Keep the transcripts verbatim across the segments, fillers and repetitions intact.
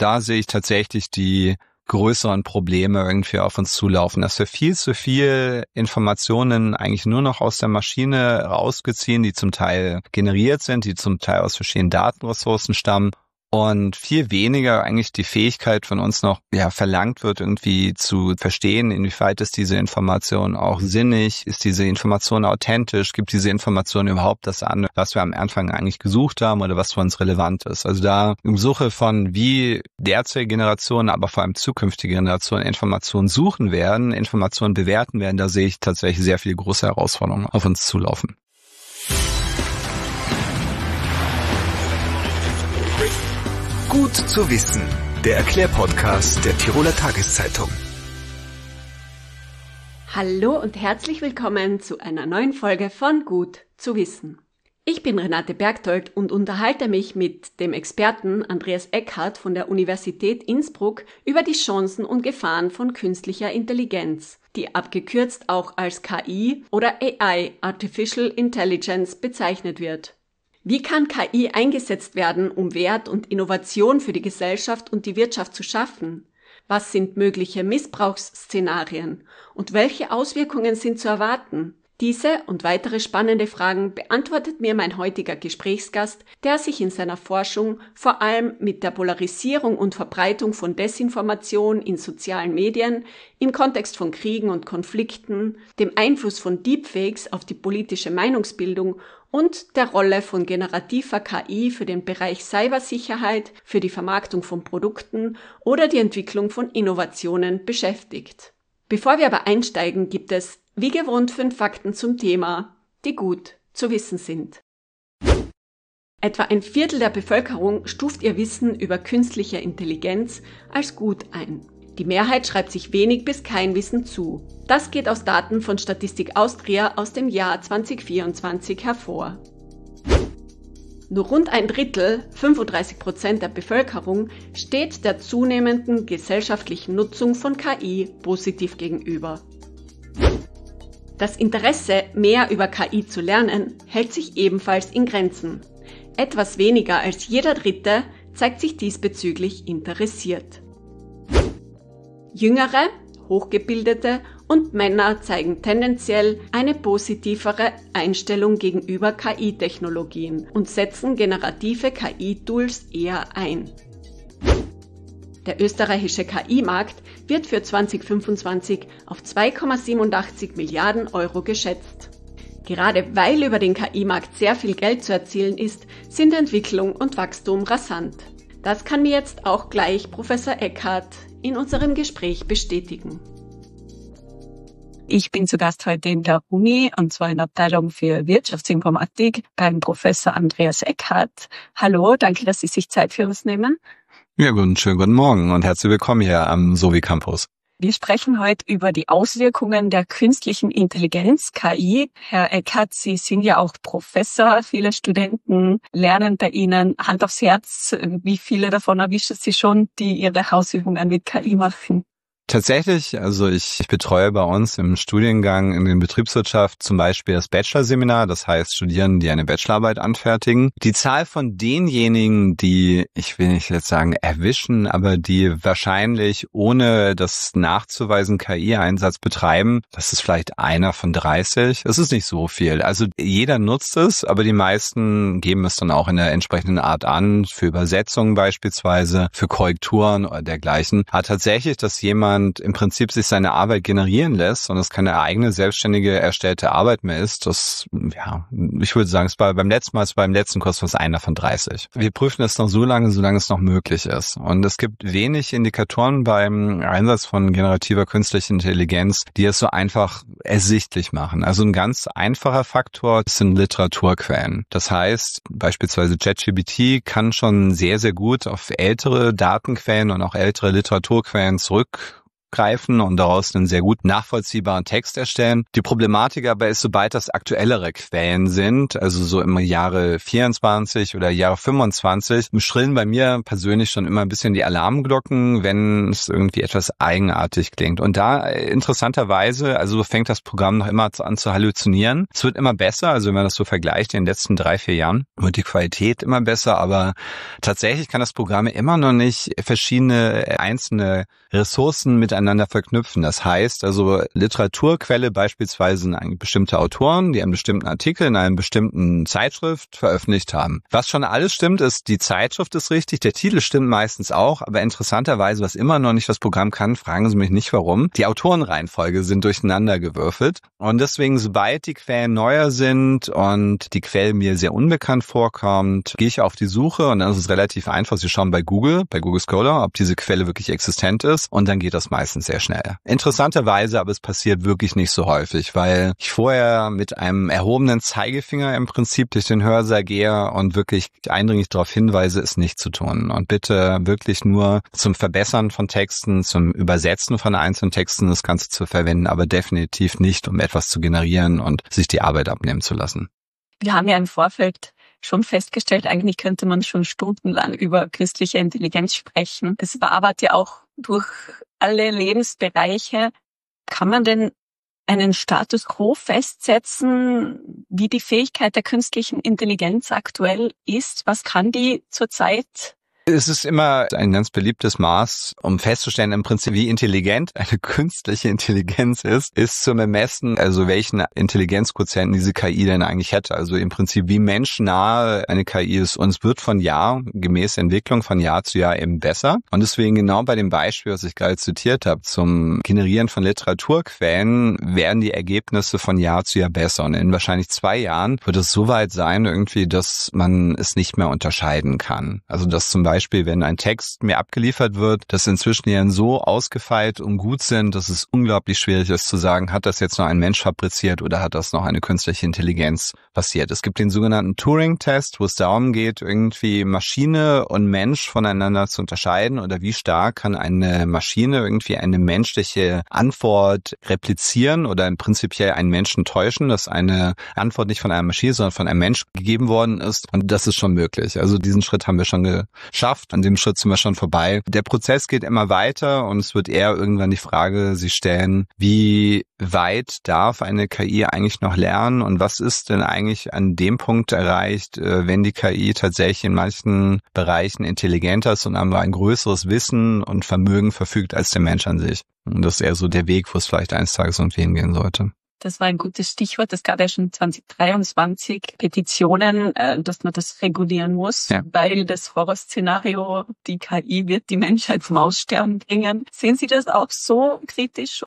da sehe ich tatsächlich die größeren Probleme irgendwie auf uns zulaufen, dass wir viel zu viel Informationen eigentlich nur noch aus der Maschine rausgeziehen, die zum Teil generiert sind, die zum Teil aus verschiedenen Datenressourcen stammen. Und viel weniger eigentlich die Fähigkeit von uns noch ja verlangt wird, irgendwie zu verstehen, inwieweit ist diese Information auch sinnig, ist diese Information authentisch, gibt diese Information überhaupt das an, was wir am Anfang eigentlich gesucht haben oder was für uns relevant ist. Also da im Suche von, wie derzeitige Generationen, aber vor allem zukünftige Generationen Informationen suchen werden, Informationen bewerten werden, da sehe ich tatsächlich sehr viele große Herausforderungen auf uns zulaufen. Gut zu wissen, der Erklärpodcast der Tiroler Tageszeitung. Hallo und herzlich willkommen zu einer neuen Folge von Gut zu wissen. Ich bin Renate Bergtold und unterhalte mich mit dem Experten Andreas Eckhardt von der Universität Innsbruck über die Chancen und Gefahren von künstlicher Intelligenz, die abgekürzt auch als K I oder A I, Artificial Intelligence, bezeichnet wird. Wie kann K I eingesetzt werden, um Wert und Innovation für die Gesellschaft und die Wirtschaft zu schaffen? Was sind mögliche Missbrauchsszenarien und welche Auswirkungen sind zu erwarten? Diese und weitere spannende Fragen beantwortet mir mein heutiger Gesprächsgast, der sich in seiner Forschung vor allem mit der Polarisierung und Verbreitung von Desinformation in sozialen Medien, im Kontext von Kriegen und Konflikten, dem Einfluss von Deepfakes auf die politische Meinungsbildung und der Rolle von generativer K I für den Bereich Cybersicherheit, für die Vermarktung von Produkten oder die Entwicklung von Innovationen beschäftigt. Bevor wir aber einsteigen, gibt es wie gewohnt fünf Fakten zum Thema, die gut zu wissen sind. Etwa ein Viertel der Bevölkerung stuft ihr Wissen über künstliche Intelligenz als gut ein. Die Mehrheit schreibt sich wenig bis kein Wissen zu. Das geht aus Daten von Statistik Austria aus dem Jahr zwanzig vierundzwanzig hervor. Nur rund ein Drittel, fünfunddreißig Prozent der Bevölkerung, steht der zunehmenden gesellschaftlichen Nutzung von K I positiv gegenüber. Das Interesse, mehr über K I zu lernen, hält sich ebenfalls in Grenzen. Etwas weniger als jeder Dritte zeigt sich diesbezüglich interessiert. Jüngere, Hochgebildete und Männer zeigen tendenziell eine positivere Einstellung gegenüber K I-Technologien und setzen generative K I-Tools eher ein. Der österreichische K I-Markt wird für zwanzig fünfundzwanzig auf zwei Komma siebenundachtzig Milliarden Euro geschätzt. Gerade weil über den K I-Markt sehr viel Geld zu erzielen ist, sind Entwicklung und Wachstum rasant. Das kann mir jetzt auch gleich Professor Eckhardt in unserem Gespräch bestätigen. Ich bin zu Gast heute in der Uni, und zwar in der Abteilung für Wirtschaftsinformatik beim Professor Andreas Eckhardt. Hallo, danke, dass Sie sich Zeit für uns nehmen. Ja, guten, schönen guten Morgen und herzlich willkommen hier am Sovi Campus. Wir sprechen heute über die Auswirkungen der künstlichen Intelligenz, K I. Herr Eckhardt, Sie sind ja auch Professor. Viele Studenten lernen bei Ihnen. Hand aufs Herz, wie viele davon erwischen Sie schon, die ihre Hausübungen mit K I machen? Tatsächlich, also ich, ich betreue bei uns im Studiengang in der Betriebswirtschaft zum Beispiel das Bachelorseminar, das heißt Studierende, die eine Bachelorarbeit anfertigen. Die Zahl von denjenigen, die, ich will nicht jetzt sagen erwischen, aber die wahrscheinlich ohne das nachzuweisen K I-Einsatz betreiben, das ist vielleicht einer von dreißig. Das ist nicht so viel. Also jeder nutzt es, aber die meisten geben es dann auch in der entsprechenden Art an, für Übersetzungen beispielsweise, für Korrekturen oder dergleichen. Aber tatsächlich, dass jemand im Prinzip sich seine Arbeit generieren lässt und es keine eigene, selbstständige, erstellte Arbeit mehr ist, das, ja, ich würde sagen, es war beim letzten Mal, es war beim letzten Kurs was einer von dreißig. Wir prüfen es noch so lange, solange es noch möglich ist. Und es gibt wenig Indikatoren beim Einsatz von generativer künstlicher Intelligenz, die es so einfach ersichtlich machen. Also ein ganz einfacher Faktor sind Literaturquellen. Das heißt, beispielsweise ChatGPT kann schon sehr, sehr gut auf ältere Datenquellen und auch ältere Literaturquellen zurück greifen und daraus einen sehr gut nachvollziehbaren Text erstellen. Die Problematik aber ist, sobald das aktuellere Quellen sind, also so im Jahre vierundzwanzig oder Jahre fünfundzwanzig, schrillen bei mir persönlich schon immer ein bisschen die Alarmglocken, wenn es irgendwie etwas eigenartig klingt. Und da interessanterweise, also fängt das Programm noch immer an zu halluzinieren. Es wird immer besser, also wenn man das so vergleicht in den letzten drei, vier Jahren, wird die Qualität immer besser, aber tatsächlich kann das Programm immer noch nicht verschiedene einzelne Ressourcen miteinander verknüpfen. Das heißt also Literaturquelle beispielsweise sind bestimmte Autoren, die einen bestimmten Artikel in einer bestimmten Zeitschrift veröffentlicht haben. Was schon alles stimmt, ist, die Zeitschrift ist richtig, der Titel stimmt meistens auch, aber interessanterweise, was immer noch nicht das Programm kann, fragen Sie mich nicht warum, die Autorenreihenfolge sind durcheinander gewürfelt und deswegen, sobald die Quellen neuer sind und die Quelle mir sehr unbekannt vorkommt, gehe ich auf die Suche und dann ist es relativ einfach. Sie schauen bei Google, bei Google Scholar, ob diese Quelle wirklich existent ist und dann geht das meistens sehr schnell. Interessanterweise, aber es passiert wirklich nicht so häufig, weil ich vorher mit einem erhobenen Zeigefinger im Prinzip durch den Hörsaal gehe und wirklich eindringlich darauf hinweise, es nicht zu tun und bitte wirklich nur zum Verbessern von Texten, zum Übersetzen von einzelnen Texten das Ganze zu verwenden, aber definitiv nicht, um etwas zu generieren und sich die Arbeit abnehmen zu lassen. Wir haben ja im Vorfeld schon festgestellt, eigentlich könnte man schon stundenlang über künstliche Intelligenz sprechen. Es wabert ja auch durch alle Lebensbereiche. Kann man denn einen Status quo festsetzen, wie die Fähigkeit der künstlichen Intelligenz aktuell ist? Was kann die zurzeit? Es ist immer ein ganz beliebtes Maß, um festzustellen im Prinzip, wie intelligent eine künstliche Intelligenz ist, ist zu bemessen, also welchen Intelligenzquotienten diese K I denn eigentlich hätte. Also im Prinzip, wie menschnah eine K I ist. Und es wird von Jahr, gemäß Entwicklung von Jahr zu Jahr eben besser. Und deswegen genau bei dem Beispiel, was ich gerade zitiert habe, zum Generieren von Literaturquellen, werden die Ergebnisse von Jahr zu Jahr besser. Und in wahrscheinlich zwei Jahren wird es so weit sein, irgendwie, dass man es nicht mehr unterscheiden kann. Also dass zum Beispiel Beispiel, wenn ein Text mir abgeliefert wird, dass inzwischen ja so ausgefeilt und gut sind, dass es unglaublich schwierig ist zu sagen, hat das jetzt noch ein Mensch fabriziert oder hat das noch eine künstliche Intelligenz passiert. Es gibt den sogenannten Turing-Test, wo es darum geht, irgendwie Maschine und Mensch voneinander zu unterscheiden oder wie stark kann eine Maschine irgendwie eine menschliche Antwort replizieren oder prinzipiell einen Menschen täuschen, dass eine Antwort nicht von einer Maschine, sondern von einem Mensch gegeben worden ist. Und das ist schon möglich. Also diesen Schritt haben wir schon geschafft. An dem Schritt sind wir schon vorbei. Der Prozess geht immer weiter und es wird eher irgendwann die Frage sich stellen, wie weit darf eine K I eigentlich noch lernen und was ist denn eigentlich an dem Punkt erreicht, wenn die K I tatsächlich in manchen Bereichen intelligenter ist und aber ein größeres Wissen und Vermögen verfügt als der Mensch an sich. Und das ist eher so der Weg, wo es vielleicht eines Tages irgendwie hingehen sollte. Das war ein gutes Stichwort. Es gab ja schon zwanzig dreiundzwanzig Petitionen, äh, dass man das regulieren muss, ja. Weil das Horrorszenario, die K I wird die Menschheit zum Aussterben bringen. Sehen Sie das auch so kritisch?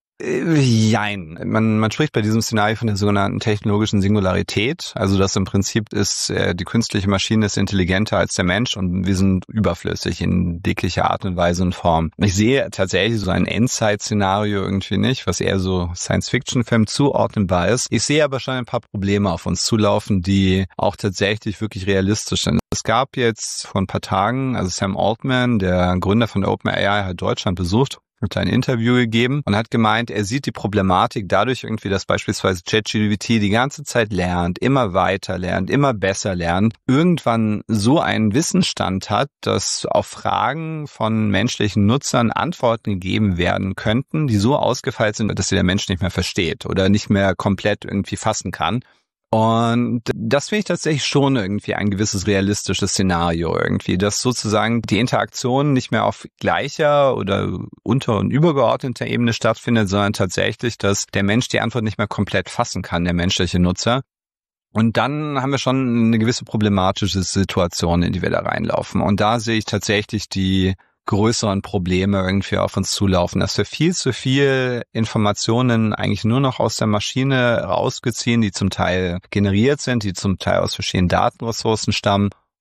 Jein. Man, man spricht bei diesem Szenario von der sogenannten technologischen Singularität. Also das im Prinzip ist, äh, die künstliche Maschine ist intelligenter als der Mensch und wir sind überflüssig in jeglicher Art und Weise und Form. Ich sehe tatsächlich so ein Endzeit-Szenario irgendwie nicht, was eher so Science-Fiction-Film zuordnenbar ist. Ich sehe aber schon ein paar Probleme auf uns zulaufen, die auch tatsächlich wirklich realistisch sind. Es gab jetzt vor ein paar Tagen, also Sam Altman, der Gründer von OpenAI, hat Deutschland besucht, hat ein Interview gegeben und hat gemeint, er sieht die Problematik dadurch irgendwie, dass beispielsweise ChatGPT die ganze Zeit lernt, immer weiter lernt, immer besser lernt, irgendwann so einen Wissensstand hat, dass auf Fragen von menschlichen Nutzern Antworten gegeben werden könnten, die so ausgefeilt sind, dass sie der Mensch nicht mehr versteht oder nicht mehr komplett irgendwie fassen kann. Und das finde ich tatsächlich schon irgendwie ein gewisses realistisches Szenario irgendwie, dass sozusagen die Interaktion nicht mehr auf gleicher oder unter- und übergeordneter Ebene stattfindet, sondern tatsächlich, dass der Mensch die Antwort nicht mehr komplett fassen kann, der menschliche Nutzer. Und dann haben wir schon eine gewisse problematische Situation, in die wir da reinlaufen. Und da sehe ich tatsächlich die größeren Probleme irgendwie auf uns zulaufen, dass wir viel zu viel Informationen eigentlich nur noch aus der Maschine rausgeziehen, die zum Teil generiert sind, die zum Teil aus verschiedenen Datenressourcen stammen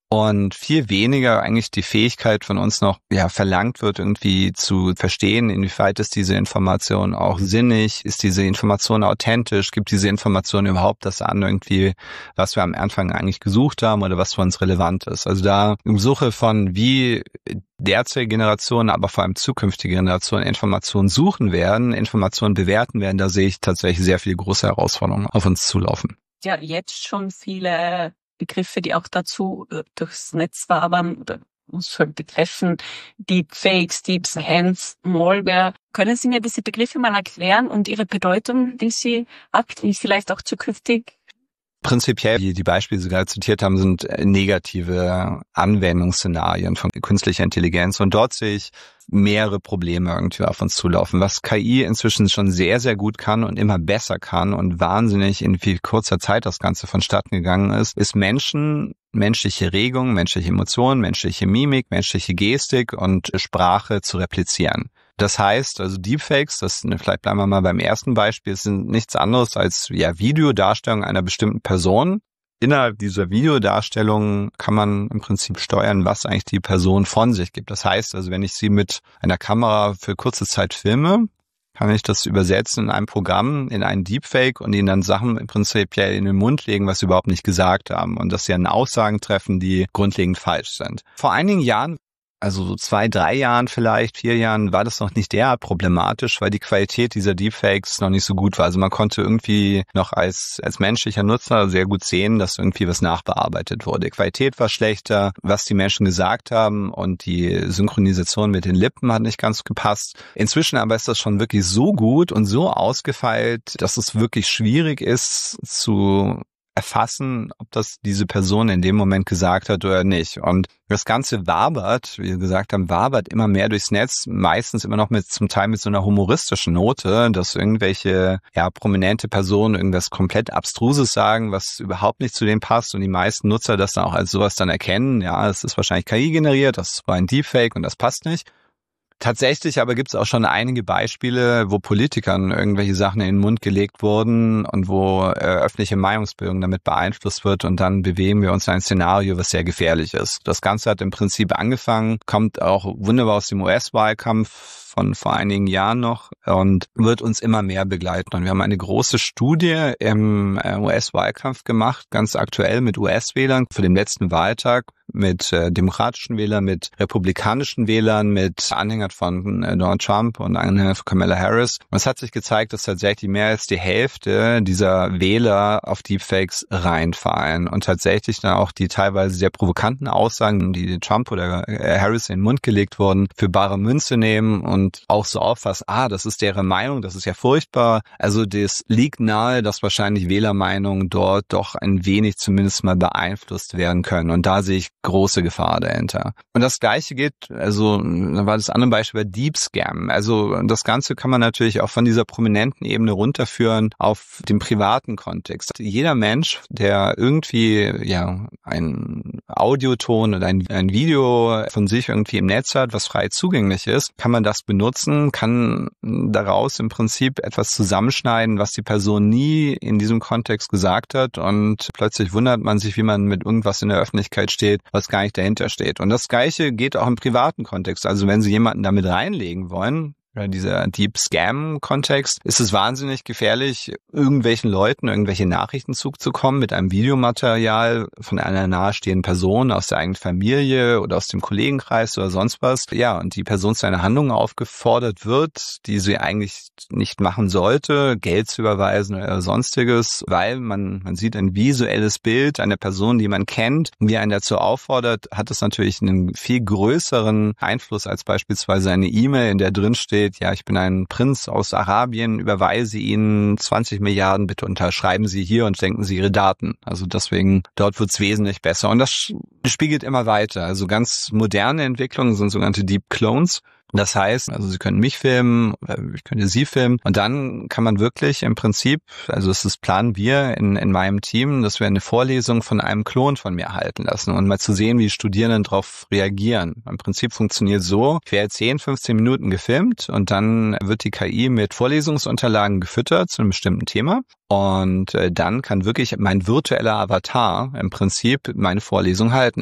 und viel weniger eigentlich die Fähigkeit von uns noch ja verlangt wird, irgendwie zu verstehen, inwieweit ist diese Information auch sinnig, ist diese Information authentisch, gibt diese Information überhaupt das an, irgendwie, was wir am Anfang eigentlich gesucht haben oder was für uns relevant ist. Also da im Suche von, wie derzeitige Generationen, aber vor allem zukünftige Generationen Informationen suchen werden, Informationen bewerten werden, da sehe ich tatsächlich sehr viele große Herausforderungen auf uns zulaufen. Ja, jetzt schon viele Begriffe, die auch dazu äh, durchs Netz wabern oder uns halt betreffen, Deepfakes, Deep Scans, Malware. Können Sie mir diese Begriffe mal erklären und ihre Bedeutung, die sie hat, die vielleicht auch zukünftig? Prinzipiell, wie die Beispiele, die Sie gerade zitiert haben, sind negative Anwendungsszenarien von künstlicher Intelligenz. Und dort sehe ich mehrere Probleme irgendwie auf uns zulaufen. Was K I inzwischen schon sehr, sehr gut kann und immer besser kann und wahnsinnig in viel kurzer Zeit das Ganze vonstatten gegangen ist, ist Menschen, menschliche Regung, menschliche Emotionen, menschliche Mimik, menschliche Gestik und Sprache zu replizieren. Das heißt, also Deepfakes, das vielleicht bleiben wir mal beim ersten Beispiel, sind nichts anderes als ja Videodarstellung einer bestimmten Person. Innerhalb dieser Videodarstellung kann man im Prinzip steuern, was eigentlich die Person von sich gibt. Das heißt, also wenn ich sie mit einer Kamera für kurze Zeit filme, kann ich das übersetzen in einem Programm, in einen Deepfake und ihnen dann Sachen im Prinzip ja in den Mund legen, was sie überhaupt nicht gesagt haben und dass sie dann Aussagen treffen, die grundlegend falsch sind. Vor einigen Jahren, also so zwei, drei Jahren vielleicht, vier Jahren, war das noch nicht derart problematisch, weil die Qualität dieser Deepfakes noch nicht so gut war. Also man konnte irgendwie noch als als menschlicher Nutzer sehr gut sehen, dass irgendwie was nachbearbeitet wurde. Die Qualität war schlechter, was die Menschen gesagt haben und die Synchronisation mit den Lippen hat nicht ganz gepasst. Inzwischen aber ist das schon wirklich so gut und so ausgefeilt, dass es wirklich schwierig ist zu erfassen, ob das diese Person in dem Moment gesagt hat oder nicht. Und das Ganze wabert, wie wir gesagt haben, wabert immer mehr durchs Netz, meistens immer noch mit, zum Teil mit so einer humoristischen Note, dass irgendwelche, ja, prominente Personen irgendwas komplett Abstruses sagen, was überhaupt nicht zu denen passt und die meisten Nutzer das dann auch als sowas dann erkennen. Ja, es ist wahrscheinlich K I generiert, das war ein Deepfake und das passt nicht. Tatsächlich aber gibt es auch schon einige Beispiele, wo Politikern irgendwelche Sachen in den Mund gelegt wurden und wo äh, öffentliche Meinungsbildung damit beeinflusst wird und dann bewegen wir uns in ein Szenario, was sehr gefährlich ist. Das Ganze hat im Prinzip angefangen, kommt auch wunderbar aus dem U S-Wahlkampf von vor einigen Jahren noch und wird uns immer mehr begleiten. Und wir haben eine große Studie im U S-Wahlkampf gemacht, ganz aktuell mit U S-Wählern für den letzten Wahltag, mit äh, demokratischen Wählern, mit republikanischen Wählern, mit Anhängern von äh, Donald Trump und Anhängern von Kamala Harris. Und es hat sich gezeigt, dass tatsächlich mehr als die Hälfte dieser Wähler auf Deepfakes reinfallen und tatsächlich dann auch die teilweise sehr provokanten Aussagen, die Trump oder äh, Harris in den Mund gelegt wurden, für bare Münze nehmen und auch so auffassen, ah, das ist deren Meinung, das ist ja furchtbar. Also das liegt nahe, dass wahrscheinlich Wählermeinungen dort doch ein wenig zumindest mal beeinflusst werden können. Und da sehe ich große Gefahr dahinter. Und das Gleiche geht, also da war das andere Beispiel bei Deep Scam. Also das Ganze kann man natürlich auch von dieser prominenten Ebene runterführen auf den privaten Kontext. Jeder Mensch, der irgendwie ja ein Audioton oder ein, ein Video von sich irgendwie im Netz hat, was frei zugänglich ist, kann man das benutzen, kann daraus im Prinzip etwas zusammenschneiden, was die Person nie in diesem Kontext gesagt hat und plötzlich wundert man sich, wie man mit irgendwas in der Öffentlichkeit steht, was gar nicht dahinter steht. Und das Gleiche geht auch im privaten Kontext. Also wenn Sie jemanden damit reinlegen wollen, oder dieser Deep Scam-Kontext, ist es wahnsinnig gefährlich, irgendwelchen Leuten irgendwelche Nachrichten zuzukommen mit einem Videomaterial von einer nahestehenden Person aus der eigenen Familie oder aus dem Kollegenkreis oder sonst was. Ja, und die Person zu einer Handlung aufgefordert wird, die sie eigentlich nicht machen sollte, Geld zu überweisen oder sonstiges, weil man man sieht ein visuelles Bild einer Person, die man kennt, und wie einen dazu auffordert, hat es natürlich einen viel größeren Einfluss als beispielsweise eine E-Mail, in der drin steht, ja, ich bin ein Prinz aus Arabien, überweise Ihnen zwanzig Milliarden, bitte unterschreiben Sie hier und schenken Sie Ihre Daten. Also deswegen, dort wird es wesentlich besser. Und das spiegelt immer weiter. Also ganz moderne Entwicklungen sind sogenannte Deep Clones. Das heißt, also Sie können mich filmen, ich könnte Sie filmen und dann kann man wirklich im Prinzip, also das ist, planen wir in, in meinem Team, dass wir eine Vorlesung von einem Klon von mir halten lassen und mal zu sehen, wie die Studierenden darauf reagieren. Im Prinzip funktioniert so, ich werde zehn, fünfzehn Minuten gefilmt und dann wird die K I mit Vorlesungsunterlagen gefüttert zu einem bestimmten Thema. Und dann kann wirklich mein virtueller Avatar im Prinzip meine Vorlesung halten.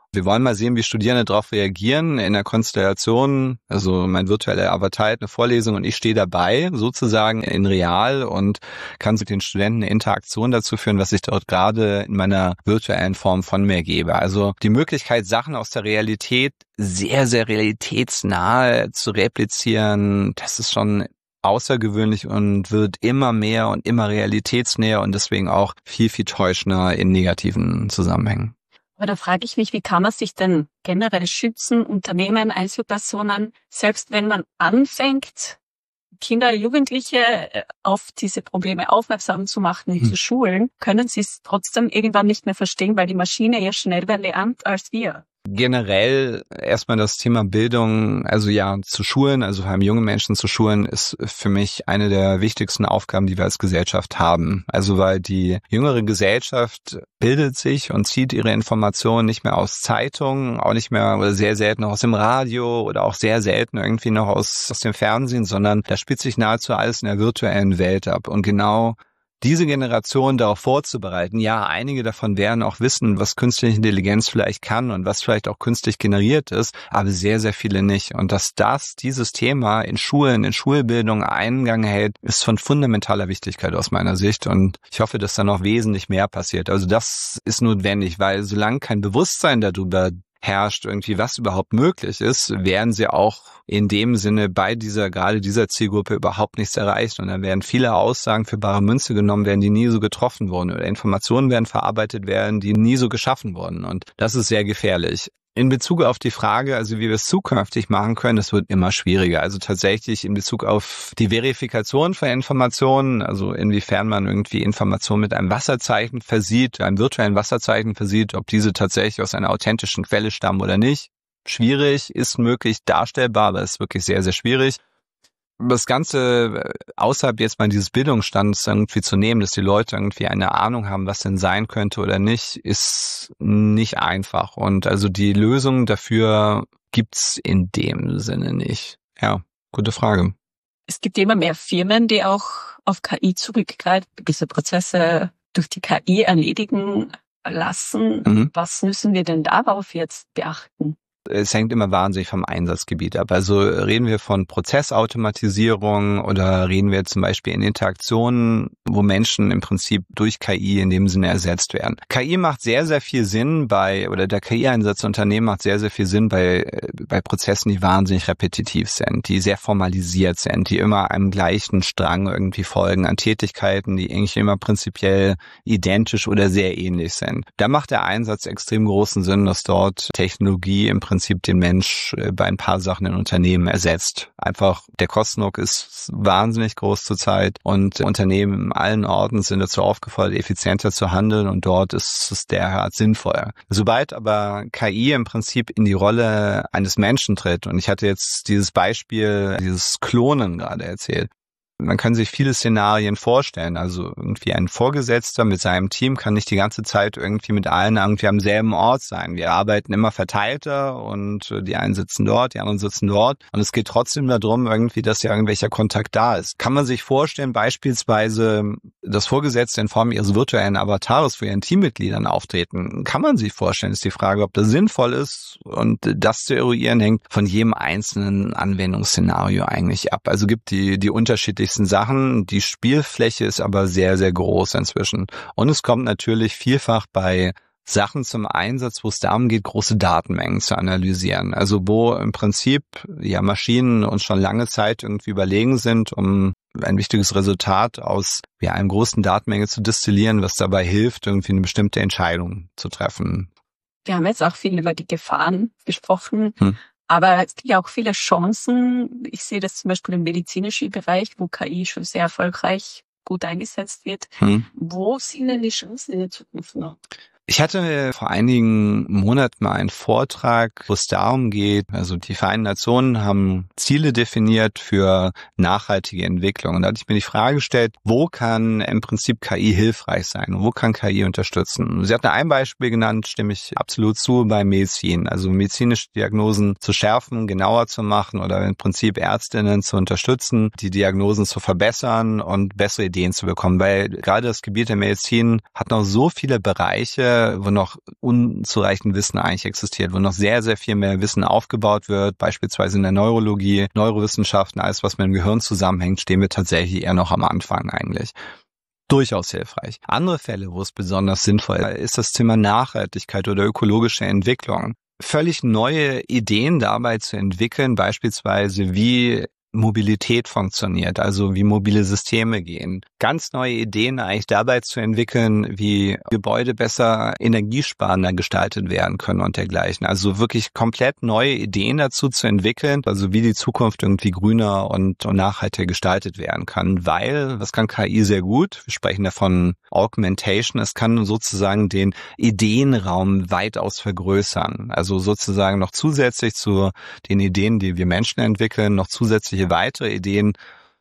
Wir wollen mal sehen, wie Studierende darauf reagieren in der Konstellation. Also mein virtueller Avatar hat eine Vorlesung und ich stehe dabei, sozusagen in real, und kann mit den Studenten eine Interaktion dazu führen, was ich dort gerade in meiner virtuellen Form von mir gebe. Also die Möglichkeit, Sachen aus der Realität sehr, sehr realitätsnahe zu replizieren, das ist schon außergewöhnlich und wird immer mehr und immer realitätsnäher und deswegen auch viel, viel täuschender in negativen Zusammenhängen. Aber da frage ich mich, wie kann man sich denn generell schützen, Unternehmen, Einzelpersonen, selbst wenn man anfängt, Kinder, Jugendliche auf diese Probleme aufmerksam zu machen und hm. zu schulen, können sie es trotzdem irgendwann nicht mehr verstehen, weil die Maschine ja schneller lernt als wir. Generell erstmal das Thema Bildung, also ja, zu schulen, also vor allem junge Menschen zu schulen, ist für mich eine der wichtigsten Aufgaben, die wir als Gesellschaft haben. Also weil die jüngere Gesellschaft bildet sich und zieht ihre Informationen nicht mehr aus Zeitungen, auch nicht mehr oder sehr selten aus dem Radio oder auch sehr selten irgendwie noch aus, aus dem Fernsehen, sondern da spielt sich nahezu alles in der virtuellen Welt ab. Und genau diese Generation darauf vorzubereiten, ja, einige davon werden auch wissen, was künstliche Intelligenz vielleicht kann und was vielleicht auch künstlich generiert ist, aber sehr, sehr viele nicht. Und dass das, dieses Thema in Schulen, in Schulbildung Eingang hält, ist von fundamentaler Wichtigkeit aus meiner Sicht. Und ich hoffe, dass da noch wesentlich mehr passiert. Also das ist notwendig, weil solange kein Bewusstsein darüber herrscht, irgendwie was überhaupt möglich ist, werden sie auch in dem Sinne bei dieser, gerade dieser Zielgruppe überhaupt nichts erreicht. Und dann werden viele Aussagen für bare Münze genommen werden, die nie so getroffen wurden, oder Informationen werden verarbeitet werden, die nie so geschaffen wurden. Und das ist sehr gefährlich. In Bezug auf die Frage, also wie wir es zukünftig machen können, das wird immer schwieriger. Also tatsächlich in Bezug auf die Verifikation von Informationen, also inwiefern man irgendwie Informationen mit einem Wasserzeichen versieht, einem virtuellen Wasserzeichen versieht, ob diese tatsächlich aus einer authentischen Quelle stammen oder nicht. Schwierig, ist möglich, darstellbar, aber ist wirklich sehr, sehr schwierig. Das Ganze außerhalb jetzt mal dieses Bildungsstands irgendwie zu nehmen, dass die Leute irgendwie eine Ahnung haben, was denn sein könnte oder nicht, ist nicht einfach. Und also die Lösung dafür gibt's in dem Sinne nicht. Ja, gute Frage. Es gibt immer mehr Firmen, die auch auf K I zurückgreifen, diese Prozesse durch die K I erledigen lassen. Mhm. Was müssen wir denn darauf jetzt beachten? Es hängt immer wahnsinnig vom Einsatzgebiet ab. Also reden wir von Prozessautomatisierung oder reden wir zum Beispiel in Interaktionen, wo Menschen im Prinzip durch K I in dem Sinne ersetzt werden. K I macht sehr, sehr viel Sinn bei, oder der K I-Einsatz Unternehmen macht sehr, sehr viel Sinn bei, bei Prozessen, die wahnsinnig repetitiv sind, die sehr formalisiert sind, die immer einem gleichen Strang irgendwie folgen an Tätigkeiten, die eigentlich immer prinzipiell identisch oder sehr ähnlich sind. Da macht der Einsatz extrem großen Sinn, dass dort Technologie im Prinzip den Mensch bei ein paar Sachen in Unternehmen ersetzt. Einfach der Kostendruck ist wahnsinnig groß zurzeit und Unternehmen in allen Orten sind dazu aufgefordert, effizienter zu handeln und dort ist es derart sinnvoll. Sobald aber K I im Prinzip in die Rolle eines Menschen tritt, und ich hatte jetzt dieses Beispiel, dieses Klonen gerade erzählt, man kann sich viele Szenarien vorstellen. Also irgendwie ein Vorgesetzter mit seinem Team kann nicht die ganze Zeit irgendwie mit allen irgendwie am selben Ort sein. Wir arbeiten immer verteilter und die einen sitzen dort, die anderen sitzen dort. Und es geht trotzdem darum, irgendwie, dass ja irgendwelcher Kontakt da ist. Kann man sich vorstellen, beispielsweise, dass Vorgesetzte in Form ihres virtuellen Avatares für ihren Teammitgliedern auftreten? Kann man sich vorstellen, ist die Frage, ob das sinnvoll ist. Und das zu eruieren hängt von jedem einzelnen Anwendungsszenario eigentlich ab. Also gibt die, die unterschiedlichen Sachen. Die Spielfläche ist aber sehr, sehr groß inzwischen. Und es kommt natürlich vielfach bei Sachen zum Einsatz, wo es darum geht, große Datenmengen zu analysieren. Also wo im Prinzip ja Maschinen uns schon lange Zeit irgendwie überlegen sind, um ein wichtiges Resultat aus ja, einer großen Datenmenge zu destillieren, was dabei hilft, irgendwie eine bestimmte Entscheidung zu treffen. Wir haben jetzt auch viel über die Gefahren gesprochen. Hm. Aber es gibt ja auch viele Chancen. Ich sehe das zum Beispiel im medizinischen Bereich, wo K I schon sehr erfolgreich gut eingesetzt wird. Hm. Wo sind denn die Chancen in der Zukunft noch? Ich hatte vor einigen Monaten mal einen Vortrag, wo es darum geht, also die Vereinten Nationen haben Ziele definiert für nachhaltige Entwicklung. Und da hatte ich mir die Frage gestellt, wo kann im Prinzip K I hilfreich sein? Wo kann K I unterstützen? Sie hat ein Beispiel genannt, stimme ich absolut zu, bei Medizin. Also medizinische Diagnosen zu schärfen, genauer zu machen oder im Prinzip Ärztinnen zu unterstützen, die Diagnosen zu verbessern und bessere Ideen zu bekommen. Weil gerade das Gebiet der Medizin hat noch so viele Bereiche, Fälle, wo noch unzureichend Wissen eigentlich existiert, wo noch sehr, sehr viel mehr Wissen aufgebaut wird, beispielsweise in der Neurologie, Neurowissenschaften, alles, was mit dem Gehirn zusammenhängt, stehen wir tatsächlich eher noch am Anfang eigentlich. Durchaus hilfreich. Andere Fälle, wo es besonders sinnvoll ist, ist das Thema Nachhaltigkeit oder ökologische Entwicklung. Völlig neue Ideen dabei zu entwickeln, beispielsweise wie Mobilität funktioniert, also wie mobile Systeme gehen. Ganz neue Ideen eigentlich dabei zu entwickeln, wie Gebäude besser energiesparender gestaltet werden können und dergleichen. Also wirklich komplett neue Ideen dazu zu entwickeln, also wie die Zukunft irgendwie grüner und, und nachhaltiger gestaltet werden kann, weil, was kann K I sehr gut? Wir sprechen davon Augmentation. Es kann sozusagen den Ideenraum weitaus vergrößern. Also sozusagen noch zusätzlich zu den Ideen, die wir Menschen entwickeln, noch zusätzlich weitere Ideen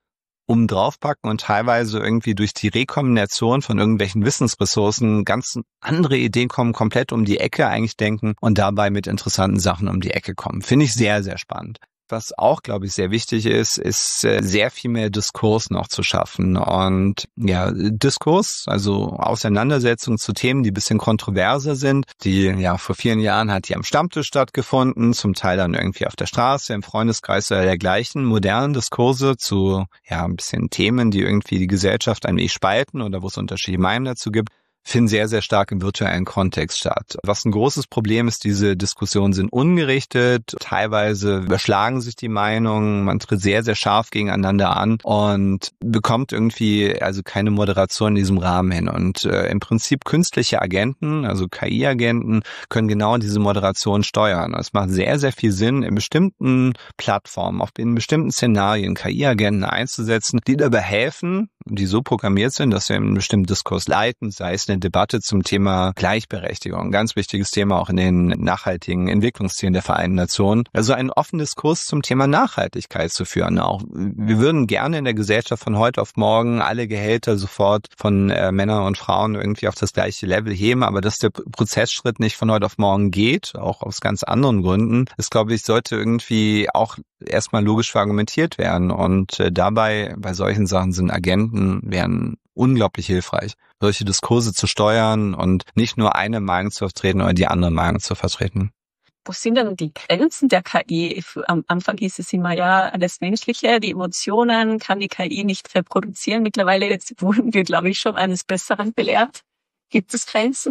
um draufpacken und teilweise irgendwie durch die Rekombination von irgendwelchen Wissensressourcen ganz andere Ideen kommen, komplett um die Ecke eigentlich denken und dabei mit interessanten Sachen um die Ecke kommen. Finde ich sehr, sehr spannend. Was auch, glaube ich, sehr wichtig ist, ist sehr viel mehr Diskurs noch zu schaffen. Und ja, Diskurs, also Auseinandersetzungen zu Themen, die ein bisschen kontroverser sind, die ja vor vielen Jahren hat die am Stammtisch stattgefunden, zum Teil dann irgendwie auf der Straße, im Freundeskreis oder dergleichen. Modernen Diskurse zu ja ein bisschen Themen, die irgendwie die Gesellschaft ein wenig spalten oder wo es unterschiedliche Meinungen dazu gibt, finden sehr, sehr stark im virtuellen Kontext statt. Was ein großes Problem ist, diese Diskussionen sind ungerichtet, teilweise überschlagen sich die Meinungen, man tritt sehr, sehr scharf gegeneinander an und bekommt irgendwie also keine Moderation in diesem Rahmen hin. Und äh, im Prinzip künstliche Agenten, also K I-Agenten, können genau diese Moderation steuern. Es macht sehr, sehr viel Sinn, in bestimmten Plattformen, auch in bestimmten Szenarien K I-Agenten einzusetzen, die dabei helfen, die so programmiert sind, dass sie einen bestimmten Diskurs leiten, sei es eine Debatte zum Thema Gleichberechtigung, ein ganz wichtiges Thema auch in den nachhaltigen Entwicklungszielen der Vereinten Nationen. Also einen offenen Diskurs zum Thema Nachhaltigkeit zu führen auch. Wir würden gerne in der Gesellschaft von heute auf morgen alle Gehälter sofort von äh, Männern und Frauen irgendwie auf das gleiche Level heben, aber dass der Prozessschritt nicht von heute auf morgen geht, auch aus ganz anderen Gründen, ist, glaube ich, sollte irgendwie auch erstmal logisch verargumentiert werden. Und äh, dabei, bei solchen Sachen sind Agenten, wären unglaublich hilfreich, solche Diskurse zu steuern und nicht nur eine Meinung zu vertreten oder die andere Meinung zu vertreten. Wo sind denn die Grenzen der K I? Am Anfang hieß es immer, ja, alles Menschliche, die Emotionen kann die K I nicht reproduzieren. Mittlerweile jetzt wurden wir, glaube ich, schon eines Besseren belehrt. Gibt es Grenzen?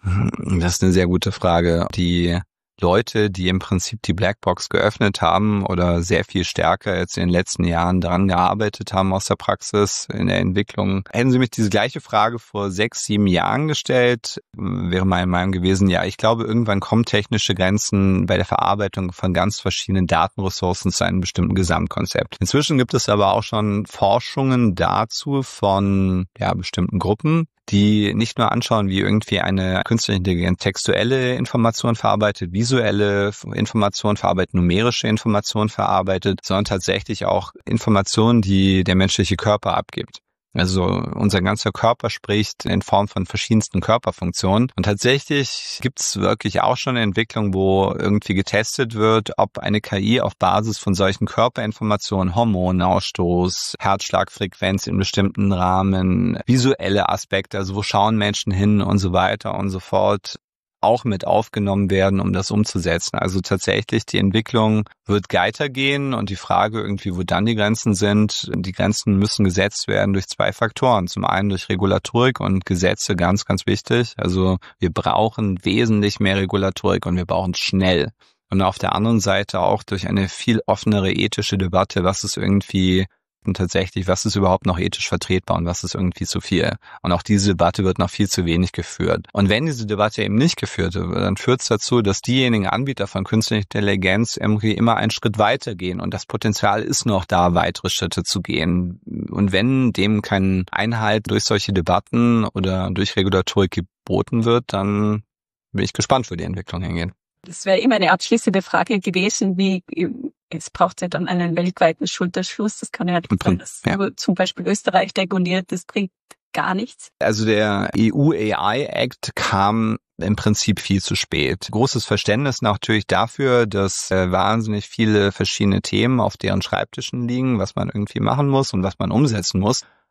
Das ist eine sehr gute Frage. Die Leute, die im Prinzip die Blackbox geöffnet haben oder sehr viel stärker jetzt in den letzten Jahren daran gearbeitet haben aus der Praxis, in der Entwicklung. Hätten Sie mich diese gleiche Frage vor sechs, sieben Jahren gestellt, wäre meine Meinung gewesen, ja, ich glaube, irgendwann kommen technische Grenzen bei der Verarbeitung von ganz verschiedenen Datenressourcen zu einem bestimmten Gesamtkonzept. Inzwischen gibt es aber auch schon Forschungen dazu von ja, bestimmten Gruppen, die nicht nur anschauen, wie irgendwie eine künstliche Intelligenz textuelle Information verarbeitet, visuelle Information verarbeitet, numerische Information verarbeitet, sondern tatsächlich auch Informationen, die der menschliche Körper abgibt. Also unser ganzer Körper spricht in Form von verschiedensten Körperfunktionen. Und tatsächlich gibt es wirklich auch schon eine Entwicklung, wo irgendwie getestet wird, ob eine K I auf Basis von solchen Körperinformationen, Hormonausstoß, Herzschlagfrequenz in bestimmten Rahmen, visuelle Aspekte, also wo schauen Menschen hin und so weiter und so fort, auch mit aufgenommen werden, um das umzusetzen. Also tatsächlich, die Entwicklung wird weitergehen und die Frage irgendwie, wo dann die Grenzen sind, die Grenzen müssen gesetzt werden durch zwei Faktoren. Zum einen durch Regulatorik und Gesetze, ganz, ganz wichtig. Also wir brauchen wesentlich mehr Regulatorik und wir brauchen schnell. Und auf der anderen Seite auch durch eine viel offenere ethische Debatte, was ist irgendwie und tatsächlich, was ist überhaupt noch ethisch vertretbar und was ist irgendwie zu viel. Und auch diese Debatte wird noch viel zu wenig geführt. Und wenn diese Debatte eben nicht geführt wird, dann führt es dazu, dass diejenigen Anbieter von künstlicher Intelligenz irgendwie immer einen Schritt weiter gehen. Und das Potenzial ist noch da, weitere Schritte zu gehen. Und wenn dem kein Einhalt durch solche Debatten oder durch Regulatorik geboten wird, dann bin ich gespannt, wo die Entwicklung hingeht. Das wäre immer eine abschließende Frage gewesen, wie es braucht ja dann einen weltweiten Schulterschluss. Das kann ja nicht sein, dass ja. zum Beispiel Österreich reguliert, das bringt gar nichts. Also der E U A I Act kam im Prinzip viel zu spät. Großes Verständnis natürlich dafür, dass äh, wahnsinnig viele verschiedene Themen auf deren Schreibtischen liegen, was man irgendwie machen muss und was man umsetzen muss.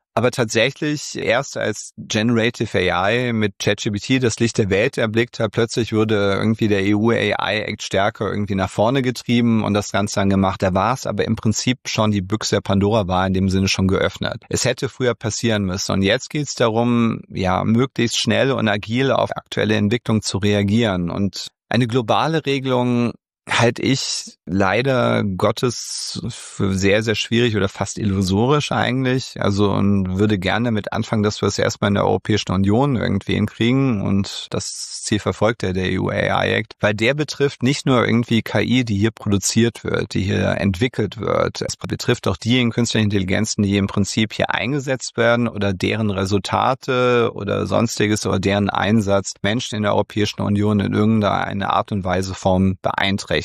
Aber tatsächlich erst als Generative A I mit ChatGPT das Licht der Welt erblickt hat, plötzlich wurde irgendwie der E U A I Act stärker irgendwie nach vorne getrieben und das Ganze dann gemacht. Da war es aber im Prinzip schon, die Büchse der Pandora war in dem Sinne schon geöffnet. Es hätte früher passieren müssen und jetzt geht es darum, ja, möglichst schnell und agil auf aktuelle Entwicklung zu reagieren. Und eine globale Regelung halte ich leider Gottes für sehr, sehr schwierig oder fast illusorisch eigentlich. Also und würde gerne damit anfangen, dass wir es erstmal in der Europäischen Union irgendwie hinkriegen und das Ziel verfolgt ja der E U A I Act, weil der betrifft nicht nur irgendwie K I, die hier produziert wird, die hier entwickelt wird. Es betrifft auch diejenigen künstlichen Intelligenzen, die im Prinzip hier eingesetzt werden oder deren Resultate oder sonstiges oder deren Einsatz Menschen in der Europäischen Union in irgendeiner Art und Weise Form beeinträchtigen.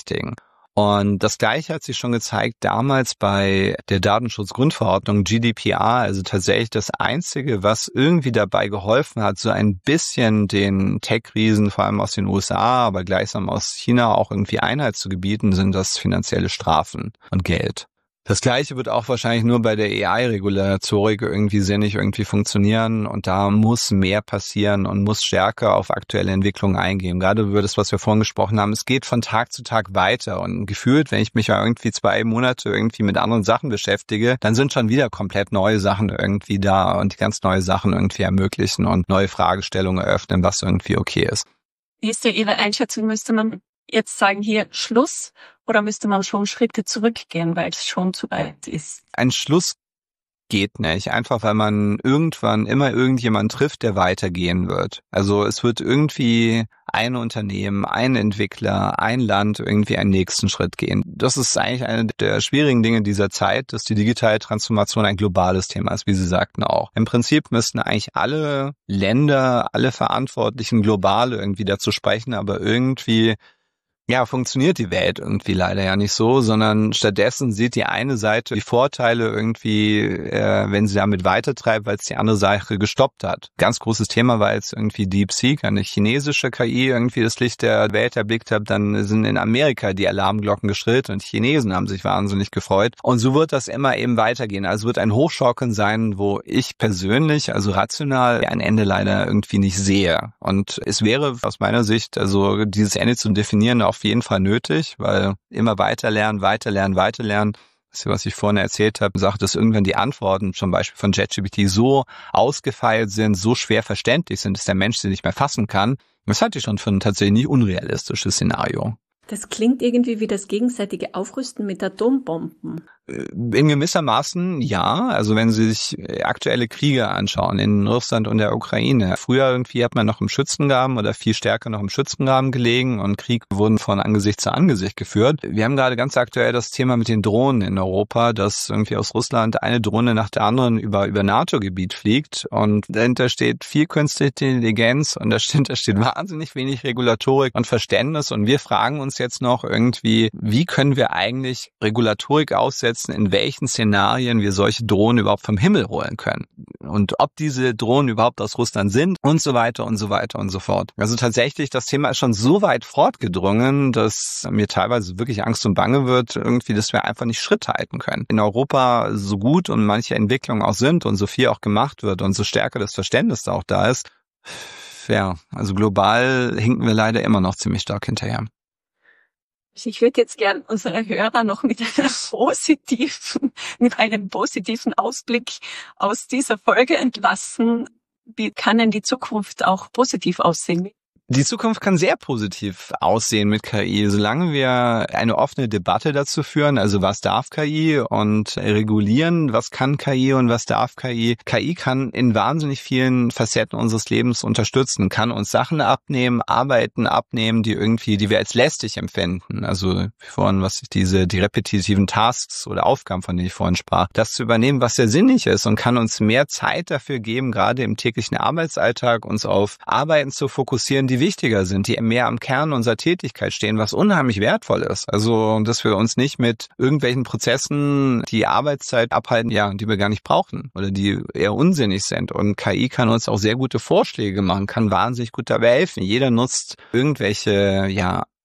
Und das Gleiche hat sich schon gezeigt damals bei der Datenschutzgrundverordnung G D P R, also tatsächlich das Einzige, was irgendwie dabei geholfen hat, so ein bisschen den Tech-Riesen, vor allem aus den U S A, aber gleichsam aus China auch irgendwie Einhalt zu gebieten, sind das finanzielle Strafen und Geld. Das Gleiche wird auch wahrscheinlich nur bei der A I-Regulatorik irgendwie sinnig irgendwie funktionieren und da muss mehr passieren und muss stärker auf aktuelle Entwicklungen eingehen. Gerade über das, was wir vorhin gesprochen haben, es geht von Tag zu Tag weiter und gefühlt, wenn ich mich ja irgendwie zwei Monate irgendwie mit anderen Sachen beschäftige, dann sind schon wieder komplett neue Sachen irgendwie da und die ganz neue Sachen irgendwie ermöglichen und neue Fragestellungen eröffnen, was irgendwie okay ist. Wie ist ja Ihre Einschätzung? Müsste man jetzt sagen, hier Schluss, oder müsste man schon Schritte zurückgehen, weil es schon zu weit ist? Ein Schluss geht nicht, einfach weil man irgendwann immer irgendjemand trifft, der weitergehen wird. Also es wird irgendwie ein Unternehmen, ein Entwickler, ein Land irgendwie einen nächsten Schritt gehen. Das ist eigentlich eine der schwierigen Dinge dieser Zeit, dass die digitale Transformation ein globales Thema ist, wie Sie sagten auch. Im Prinzip müssten eigentlich alle Länder, alle Verantwortlichen global irgendwie dazu sprechen, aber irgendwie ja, funktioniert die Welt irgendwie leider ja nicht so, sondern stattdessen sieht die eine Seite die Vorteile irgendwie, äh, wenn sie damit weitertreibt, weil es die andere Seite gestoppt hat. Ganz großes Thema war jetzt irgendwie DeepSeek, eine chinesische K I, irgendwie das Licht der Welt erblickt hat, dann sind in Amerika die Alarmglocken geschrillt und die Chinesen haben sich wahnsinnig gefreut. Und so wird das immer eben weitergehen. Also wird ein Hochschaukeln sein, wo ich persönlich, also rational, ein Ende leider irgendwie nicht sehe. Und es wäre aus meiner Sicht, also dieses Ende zu definieren, auf jeden Fall nötig, weil immer weiter lernen, weiter lernen, weiter lernen. Das, was ich vorhin erzählt habe, sagt, dass irgendwann die Antworten zum Beispiel von ChatGPT so ausgefeilt sind, so schwer verständlich sind, dass der Mensch sie nicht mehr fassen kann. Das halte ich schon für ein tatsächlich nicht unrealistisches Szenario. Das klingt irgendwie wie das gegenseitige Aufrüsten mit Atombomben. In gewissermaßen ja, also wenn Sie sich aktuelle Kriege anschauen in Russland und der Ukraine. Früher irgendwie hat man noch im Schützengraben oder viel stärker noch im Schützengraben gelegen und Krieg wurden von Angesicht zu Angesicht geführt. Wir haben gerade ganz aktuell das Thema mit den Drohnen in Europa, dass irgendwie aus Russland eine Drohne nach der anderen über über NATO-Gebiet fliegt und dahinter steht viel künstliche Intelligenz und dahinter steht wahnsinnig wenig Regulatorik und Verständnis und wir fragen uns jetzt noch irgendwie, wie können wir eigentlich Regulatorik aussetzen, in welchen Szenarien wir solche Drohnen überhaupt vom Himmel holen können und ob diese Drohnen überhaupt aus Russland sind und so weiter und so weiter und so fort. Also tatsächlich, das Thema ist schon so weit fortgedrungen, dass mir teilweise wirklich Angst und Bange wird, irgendwie, dass wir einfach nicht Schritt halten können. In Europa so gut und manche Entwicklungen auch sind und so viel auch gemacht wird und so stärker das Verständnis da auch da ist, ja, also global hinken wir leider immer noch ziemlich stark hinterher. Ich würde jetzt gern unsere Hörer noch mit einer positiven, mit einem positiven Ausblick aus dieser Folge entlassen. Wie kann denn die Zukunft auch positiv aussehen? Die Zukunft kann sehr positiv aussehen mit K I, solange wir eine offene Debatte dazu führen, also was darf K I und regulieren, was kann K I und was darf K I. K I kann in wahnsinnig vielen Facetten unseres Lebens unterstützen, kann uns Sachen abnehmen, Arbeiten abnehmen, die irgendwie, die wir als lästig empfinden. Also vorhin, was ich diese, die repetitiven Tasks oder Aufgaben, von denen ich vorhin sprach, das zu übernehmen, was sehr sinnig ist und kann uns mehr Zeit dafür geben, gerade im täglichen Arbeitsalltag uns auf Arbeiten zu fokussieren, die wichtiger sind, die mehr am Kern unserer Tätigkeit stehen, was unheimlich wertvoll ist. Also, dass wir uns nicht mit irgendwelchen Prozessen die Arbeitszeit abhalten, ja, die wir gar nicht brauchen oder die eher unsinnig sind. Und K I kann uns auch sehr gute Vorschläge machen, kann wahnsinnig gut dabei helfen. Jeder nutzt irgendwelche, ja,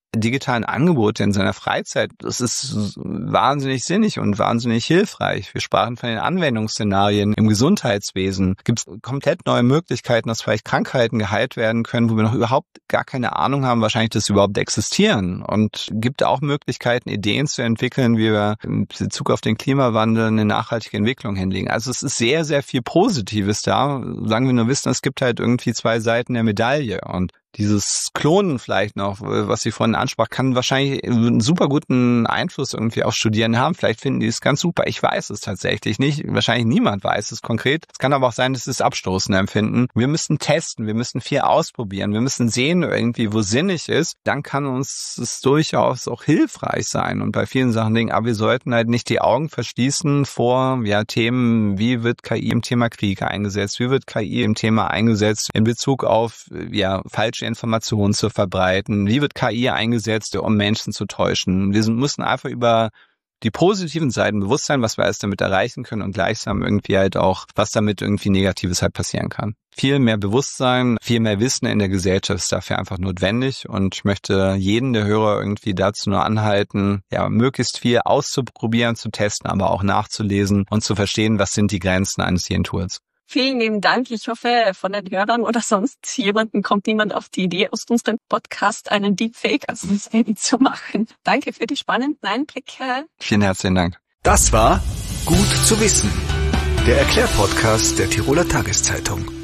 digitalen Angebote in seiner Freizeit. Das ist wahnsinnig sinnig und wahnsinnig hilfreich. Wir sprachen von den Anwendungsszenarien im Gesundheitswesen. Gibt es komplett neue Möglichkeiten, dass vielleicht Krankheiten geheilt werden können, wo wir noch überhaupt gar keine Ahnung haben, wahrscheinlich, dass sie überhaupt existieren. Und gibt auch Möglichkeiten, Ideen zu entwickeln, wie wir in Bezug auf den Klimawandel eine nachhaltige Entwicklung hinlegen. Also es ist sehr, sehr viel Positives da. Solange wir nur wissen, es gibt halt irgendwie zwei Seiten der Medaille. Und dieses Klonen vielleicht noch, was sie vorhin ansprach, kann wahrscheinlich einen super guten Einfluss irgendwie auf Studierende haben. Vielleicht finden die es ganz super. Ich weiß es tatsächlich nicht. Wahrscheinlich niemand weiß es konkret. Es kann aber auch sein, dass sie es abstoßend empfinden. Wir müssen testen, wir müssen viel ausprobieren, wir müssen sehen irgendwie, wo sinnig ist. Dann kann uns es durchaus auch hilfreich sein. Und bei vielen Sachen denken, aber wir sollten halt nicht die Augen verschließen vor ja Themen, wie wird K I im Thema Krieg eingesetzt, wie wird K I im Thema eingesetzt in Bezug auf ja falsche Informationen zu verbreiten? Wie wird K I eingesetzt, um Menschen zu täuschen? Wir müssen einfach über die positiven Seiten bewusst sein, was wir alles damit erreichen können und gleichsam irgendwie halt auch, was damit irgendwie Negatives halt passieren kann. Viel mehr Bewusstsein, viel mehr Wissen in der Gesellschaft ist dafür einfach notwendig und ich möchte jeden der Hörer irgendwie dazu nur anhalten, ja, möglichst viel auszuprobieren, zu testen, aber auch nachzulesen und zu verstehen, was sind die Grenzen eines jeden Tools. Vielen lieben Dank. Ich hoffe, von den Hörern oder sonst jemanden kommt niemand auf die Idee, aus unserem Podcast einen Deepfake als Serie zu machen. Danke für die spannenden Einblicke. Vielen herzlichen Dank. Das war Gut zu wissen, der Erklärpodcast der Tiroler Tageszeitung.